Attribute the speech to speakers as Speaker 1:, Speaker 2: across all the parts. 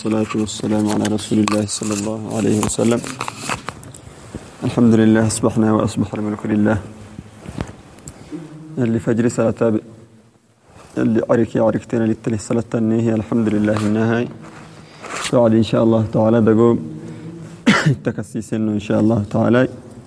Speaker 1: والصلاة والسلام على رسول الله صلى الله عليه وسلم. الحمد لله أصبحنا وأصبح الملك لله. اللي فجر صلاة اللي عركتنا للتلي صلاة النهي الحمد لله النهاي بعد إن شاء الله تعالى دقوم التكسيسين إن شاء الله تعالى.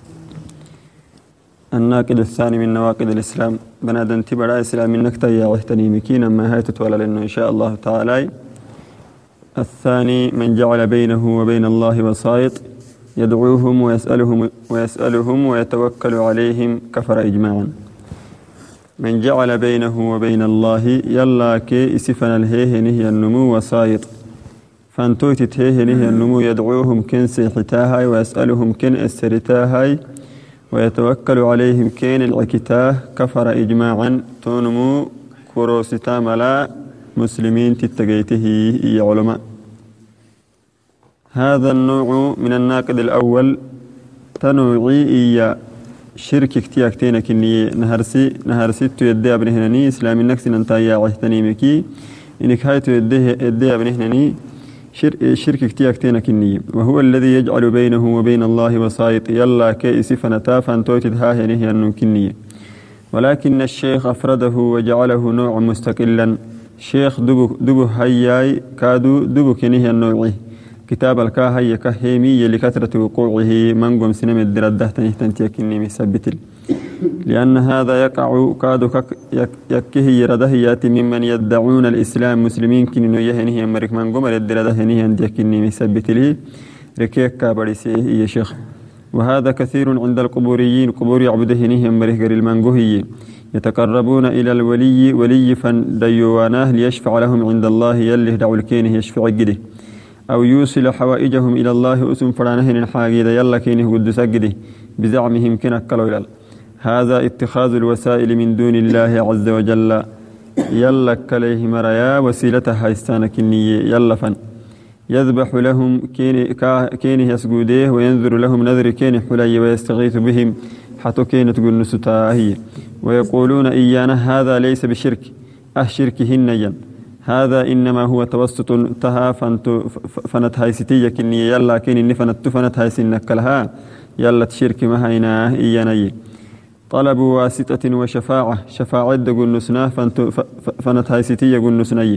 Speaker 1: الناقد الثاني من نواقد الإسلام بنادن تبرا إسلام النكتة يا وحتني مكينا ما هي تتولى لأنه إن شاء الله تعالى. الثاني من جعل بينه وبين الله وسائط يدعوهم ويسألهم ويتوكل عليهم كفر إجماعا. من جعل بينه وبين الله يلا كي اسفنا الهيه نهي النمو وسائط فانتويت تهيه نهي النمو يدعوهم كن سيحتاهاي ويسألهم كن أسرتاهاي ويتوكل عليهم كين العكتاه كفر إجماعا تنمو كروستا ملا مسلمين تتقيته يا علماء. هذا النوع من الناقد الأول تنوعي إيا شرك كتياكتين كني نهرسي تيدي ابنهنني إسلام النكس ننتايا عهتني مكي إنك هاي تيدي ابنهنني شرك كتياكتين كني وهو الذي يجعل بينه وبين الله وسائط يلا كيس فنتافا تويتد هاهي نهي كني. ولكن الشيخ أفرده وجعله نوع مستقلا. شيخ دبو هياي كادو دبو كنيه النوعي كتاب الكاهي كهيمي لكثرة وقوعه منقم سنم الدردة تنتيكني مثبتل لأن هذا يقع كادو يكه يرده ياتي ممن يدعون الإسلام مسلمين كنو يهنيه مريك منقم الدردة هنيه تنتيكني مثبتل ركيك كابريسيه يا شيخ. وهذا كثير عند القبوريين قبور يعبده هنيه مريك المنقوهي يتقربون إلى ولي فنديواناه ليشفع لهم عند الله يلي دعو الكينه يشفع قده أو يوصل حوائجهم إلى الله أسم فرانهن الحاقيدة يلا كينه قدس قده بزعمهم كنكلوا إلى هذا اتخاذ الوسائل من دون الله عز وجل يلا كليه مريا وسيلتها يستانك النية يلا فن يذبح لهم كينه يسجوديه وينذر لهم نذر كينه حلي ويستغيث بهم حتى كينه تقول نسطاهي ويقولون إيانا هذا ليس بشرك شركهن ين هذا إنما هو توسط تها فنتهايستية كني يلا كيني فنتهايسنك لها يلا تشرك مهينا إياني طلب واسطة شفاعة دقل نسناه فنتهايستية قل نسني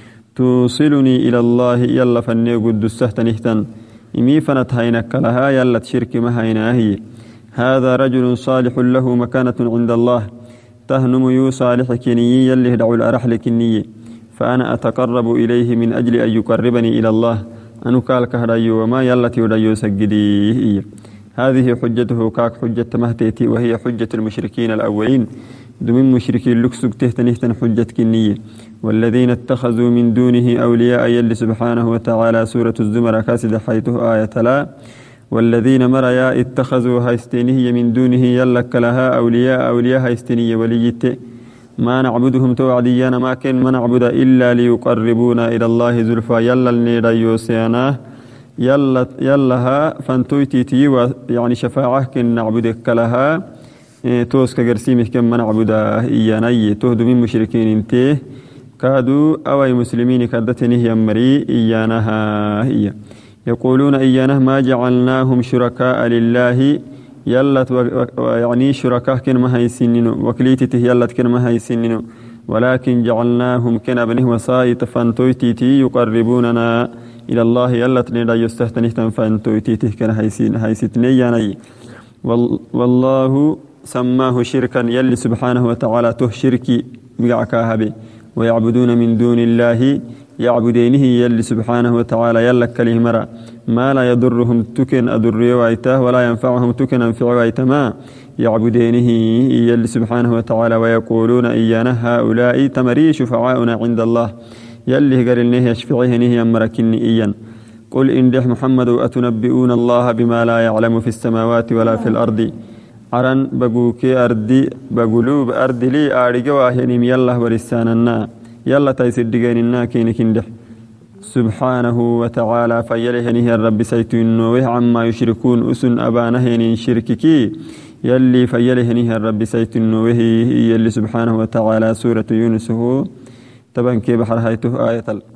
Speaker 1: توصلني إلى الله يلا فني قد السهتنهتن إمي فنتهاينك لها يلا تشرك مهينا هي. هذا رجل صالح له مكانة عند الله تهنم يو صالح كني يلي دعو الأرح لكني فأنا أتقرب إليه من أجل أن يقربني إلى الله أنو قال كهرايو وما يلتي ودايو سجدي. هذه حجته كاك حجة مهتيتي وهي حجة المشركين الأولين دمين مشركين لكسك تهتنهتن حجة كنية. والذين اتخذوا من دونه أولياء يلي سبحانه وتعالى سورة الزمر كاسد حيثه آية لا والذين مريا اتخذوا هايستينيه من دونه يلك لها أولياء هايستينية وليت ما نعبدهم توعديانا ما كان ما نعبد إلا ليقربونا إلى الله زلفا يلا النيريو سياناه يلا فانتويتي يعني شفاعة كن نعبدك لها توسك قرسيمه كم ما نعبد إياني تهدو من مشركين انتيه كادوا أوي مسلمين كادتنه يمري إيانها هي يقولون إيانه ما جعلناهم شركاء لله يلا يعني شركاء كن ما هي سنين وكليته يلا كن ما هي سنين ولكن جعلناهم كن ابنه وسائط فانتويتي يقربوننا إلى الله يلا تنيدا يستهتنه فانتويتي كن هي ستني يعني والله سماه شركا يلي سبحانه وتعالى ته شركي بقعكاهبي ويعبدون من دون الله يعبدينه يلي سبحانه وتعالى يلا كليه مرا ما لا يضرهم تكن أضري وايته ولا ينفعهم تكن أنفع وايتما يعبدينه يلي سبحانه وتعالى ويقولون إيانا هؤلاء تمري شفعاؤنا عند الله يلي قرلنه يشفعيه نهي أمركني إيان قل إن دح محمد أتنبئون الله بما لا يعلم في السماوات ولا في الأرض عرن بقوكي أردي بقلوب أردي لي أرجواهنم يلا ورساننا يلا تيسدقين الناكين كندح سبحانه وتعالى فيلهنه الرب سيتنوه عما يشركون أسن أبانهن شرككي يلي فيلهنه الرب سيتنوه يلي سبحانه وتعالى سورة يونس هو تبن كي بحر هايته آية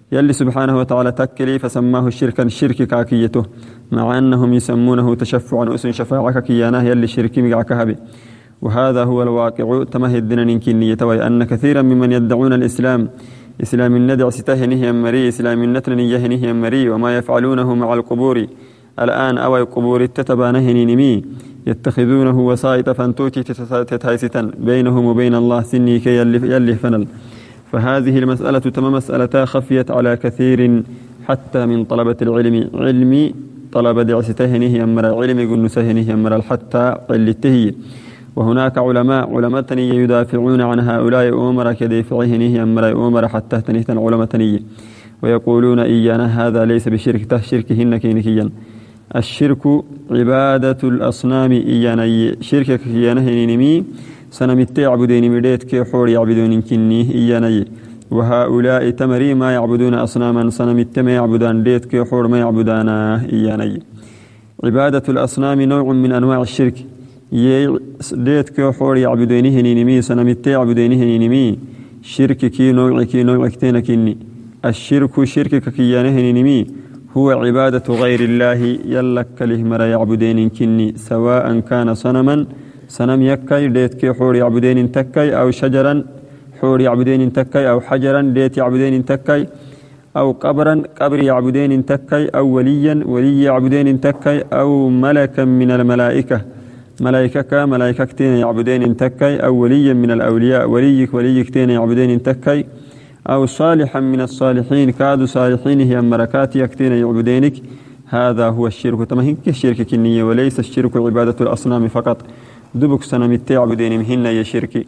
Speaker 1: يلي سبحانه وتعالى تكلي فسماه الشركا الشرك كاكيته مع أنهم يسمونه تشفعا أسن شفاعك كيانه يلي شركي مقعكهبي. وهذا هو الواقع تمهد دينا كنية أن كثيرا ممن يدعون الإسلام إسلام الندع ستهنه مري إسلام النتن يهنه مري وما يفعلونه مع القبور الآن أو القبور تتبانهن نمي يتخذونه وسائط فانتوتي تتهيستا بينهم وبين الله سني كي يلي فنل. فهذه المسألة تم مسألة خفيت على كثير حتى من طلبة العلم علمي طلب دعستهنه أمر علم قنسهنه أمر حتى علته. وهناك علماء تنية يدافعون عن هؤلاء أمر كدافعهنه أمر أمر حتى تنهتا علماء تنية ويقولون إيانا هذا ليس بشرك شركهن كينكيا. الشرك عبادة الأصنام إيانا شركك كيانهنمي سنمت يعبدين مديت كي حور يعبدون كنيه إيانا. وهؤلاء تمري ما يعبدون أصناما سنمت ما يعبدان ديت كي حور ما يعبدانا إيانا. عبادة الأصنام نوع من أنواع الشرك ديت كي حور يعبدينه نينمي سنمت يعبدينه نينمي شرك كي نوع كتين كني. الشرك شرك كيانه نينمي هو عبادة غير الله يلك له مرا يعبدين كني سواء كان صنم يكاي ديت كي حور يعبدين تكاي أو شجرا حور يعبدين تكاي أو حجرا ديت يعبدين تكاي أو قبرا قبر يعبدين تكاي أو ولي يعبدين تكاي أو ملكا من الملائكة ملائكة كتين يعبدين تكاي أو وليا من الأولياء ولي كتين يعبدين تكاي أو صالحا من الصالحين كادوا صالحين هي مركات يكتين يعبدينك. هذا هو الشرك تمهنك الشرك كنية وليس الشرك عبادة الأصنام فقط دبك سنمت يعبدين مهن يا شركي.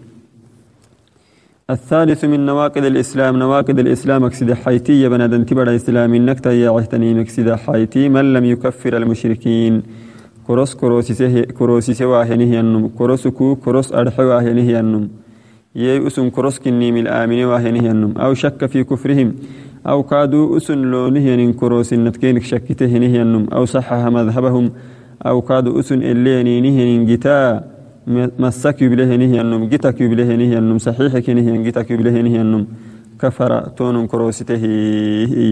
Speaker 1: الثالث من نواقض الإسلام أكسد حيتي بنادن تبر الإسلام النكتة يعتني مكسد حيتي من لم يكفر المشركين كروس سواهنه النم كروس أرحواهنه النم يأسن كروس كني من الآمن واهنه النم أو شك في كفرهم أو كادوا أسن لونه كروس النتكينك شكته نهي النم أو صحح مذهبهم أو كادوا أسن الليني نهي جتا مسك يبله نهي النم جتا يبله نهي النم صحيح كنهي جتا يبله نهي النم كفر تون كروسته هي.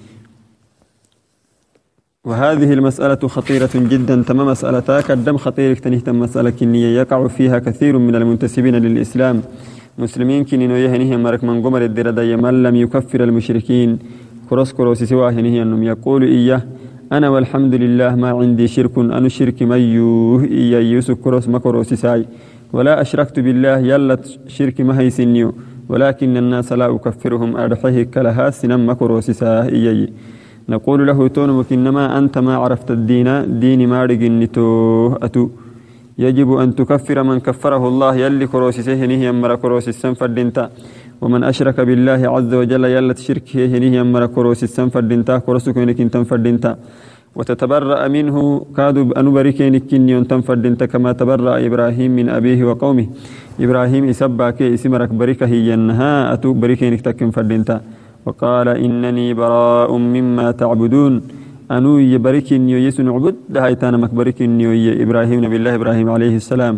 Speaker 1: وهذه المسألة خطيرة جدا تمام مسألة كالدم خطيرة تنهتم مسألة كنية يقع فيها كثير من المنتسبين للإسلام مسلمين كنينو يهنهم مرك من قمر الدرداء من لم يكفر المشركين كروس سواهنه أنهم يقول إياه أنا والحمد لله ما عندي شرك أنا شرك ميوه إياه يوسف كروس ما كروس ساي ولا أشركت بالله يلا شرك ما هي سنيو ولكن الناس لا أكفرهم أرحيه كلها سنم ما كروس ساه إياه. نقول له تونمك إنما أنت ما عرفت الدين دين مارق أتو يجب أن تكفر من كفره الله يلي كروسي سهنه يمر كروسي السنفر دينتا ومن أشرك بالله عز وجل يلت شرك هنه يمر كروسي السنفر دينتا كروسك إنك تنفر دينتا وتتبرأ منه كادب أنبركين كني تنفر دينتا كما تبرأ إبراهيم من أبيه وقومه إبراهيم إسباك إسمرك بركه ينها أتو بركينك تكن فردينتا وقال إنني براء مما تعبدون أنو يبركني يسن عبد هايتانا مكبركني إبراهيم نبي الله إبراهيم عليه السلام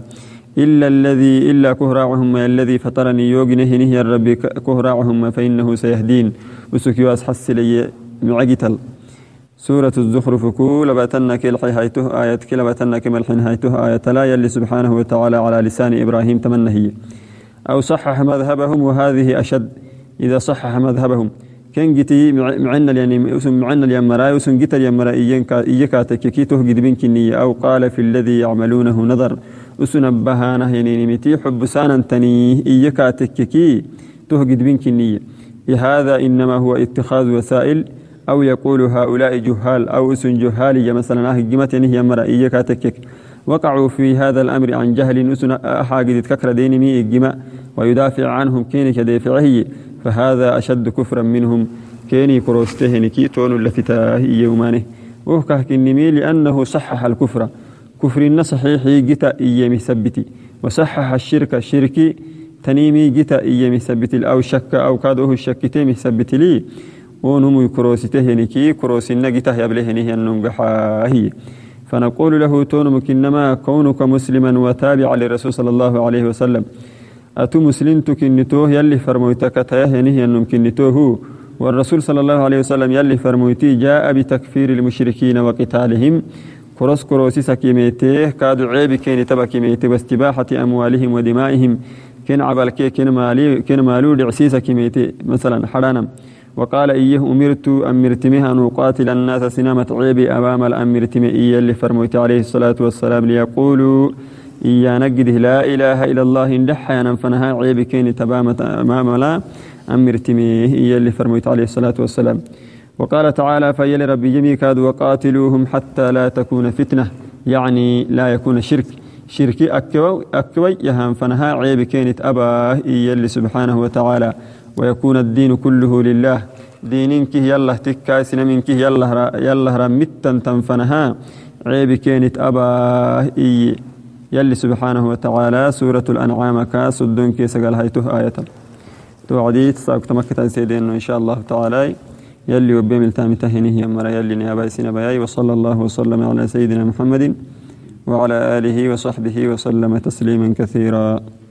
Speaker 1: إلا كهراعهم الذي فطرني يوغنه نهي الرب كهراعهم فإنه سيهدين وسكيو أسحس لي معجتل. سورة الزخرف كول باتنك الحيهايته آية كلا باتنك ملحن هايته آية لا يلي سبحانه وتعالى على لسان إبراهيم تمنهي أو صحح مذهبهم وهذه أشد. إذا صحح مذهبهم كان جتي معنا يعني اسم معنا اليمراء اسم جت اليمراء إيكاتك كيته جدبين كنية أو قال في الذي يعملونه نظر اسم بهانه يعني نمتي حب سانا تني إيكاتك كي ته جدبين كنية. هذا إنما هو اتخاذ وسائل أو يقول هؤلاء جهال أو اسم جهال مثلا جمت يعني يمراء إيكاتك وقعوا في هذا الأمر عن جهل اسم حاجد ككر دينمي الجماء ويدافع عنهم كين كدافعه فهذا أشد كفرا منهم كيني كروستهن كيتون اللفتاه يومانه وفكه كنمي لأنه صحح الكفر كفر النصحيح جتا إيامي ثبتي وصحح الشرك الشركي تنيمي جتا إيامي ثبتي أو شك أو كادوه الشك تيمي ثبتي لي ونمو كروستهن كي كروس النجته يبلهنه النجحاهي. فنقول له تونمك إنما كونك مسلما وتابعا للرسول صلى الله عليه وسلم أتو مسلمتك النتوه يلي فرموتك تيهنه أنهم كنتوه والرسول صلى الله عليه وسلم يلي فرمويتي جاء بتكفير المشركين وقتالهم كروس كروسي سكيميته كادوا عيب كين تبا كيميته واستباحة أموالهم ودمائهم كين عبالكي كين مالو لعسيس كيميته مثلا حرانا وقال إيه أمرتمها أن أقاتل الناس سنامة عيبي أمام الأمرتمي إيه اللي فرمويت عليه الصلاة والسلام ليقولوا إيا نجده لا إله إلا الله إن دحيا ننفنها عيبي كين تبامة أمام لا أمرتمي إيه اللي فرمويت عليه الصلاة والسلام وقال تعالى فيل ربي جميع كاد وقاتلوهم حتى لا تكون فتنة يعني لا يكون شركي أكوي يهان فنها عيب كينت أباه إيا سبحانه وتعالى ويكون الدين كله لله دينك يلا تكاسن منك يلا رمتا تنفنها عيب كينت أباه إيا يلي سبحانه وتعالى سورة الأنعام كاس الدنك سقال هيته آية توعديت ساكت مكة سيدين إن شاء الله تعالى يلي وبيم التامي تهينه يمر يلي نيابا سين بياي وصلى الله وسلم على سيدنا محمد وعلى آله وصحبه وسلم تسليما كثيرا.